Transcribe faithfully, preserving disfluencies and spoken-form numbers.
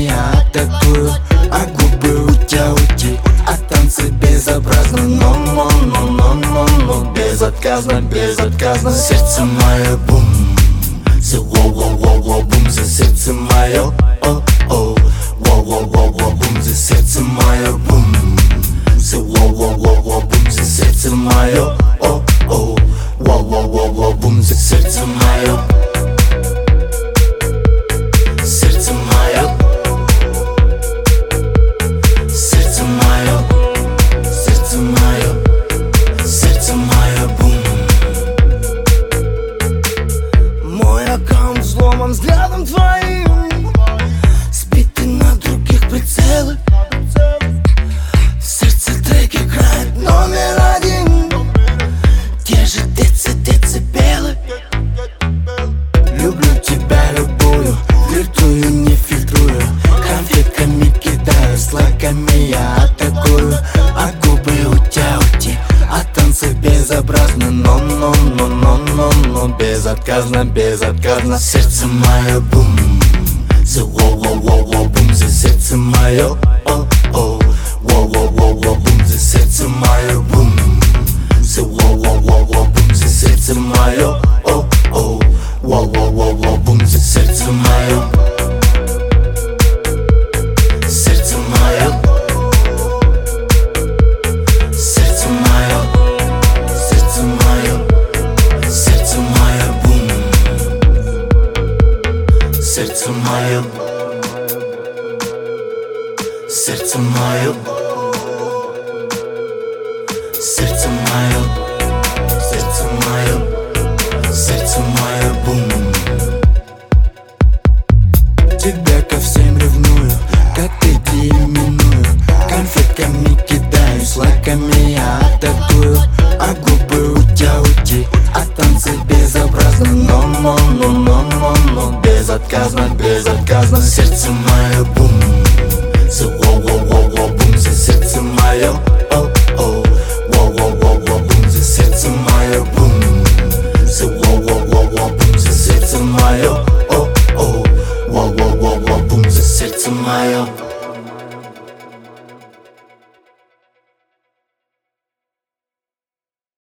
я атакую, а губы у тебя ути, а танцы безобразно. Но-но-но-но-но-но, безотказно, безотказно. Сердце мое бум, за воу-воу-воу-воу бум, за сердце мое о-о, воу-воу-воу-воу бум, за сердце мое бум, за воу-воу-воу-воу бум, за сердце мое о-о, воу-воу-воу-воу бум, за сердце мое. Сердце мое, сердце мое, сердце мое, сердце мое бум. Мой аккаунт взломан взглядом твоим, сбиты на других прицелы. В сердце трек играет номер один, те же деци, децибелы. Люблю тебя любую, флиртую, не фильтрую, конфетками кидаю, с лайками я атакую, а губы у тебя ути, а танцы безобразны. Но-но-но-но-но-но, безотказно, безотказно. Сердце мое бум, за воу-воу-воу-воу бум, за сердце мое о-о, воу-воу-воу-воу бум, за сердце мое бум, за воу-воу-воу-воу бум, за сердце мое о-о, воу-воу-воу-воу бум, за сердце мое. Сердце мое, сердце мое, сердце мое, сердце мое бум, сердце мое, сердце мое, сердце мое, сердце мое, сердце мое бум. Тебя ко всем ревную, как эти именую, конфетками кидаюсь, лайками я атакую, а губы у тебя ути, а танцы безобразно. Но-но-но-но-но-но, безотказно, безотказно. Сердце мое бум, за воу-воу-воу-воу бум, за сердце мое о-о, воу-воу-воу-воу бум, за сердце мое бум, за воу-воу-воу-воу бум, за сердце мое о-о, воу-воу-воу-воу бум, за сердце мое.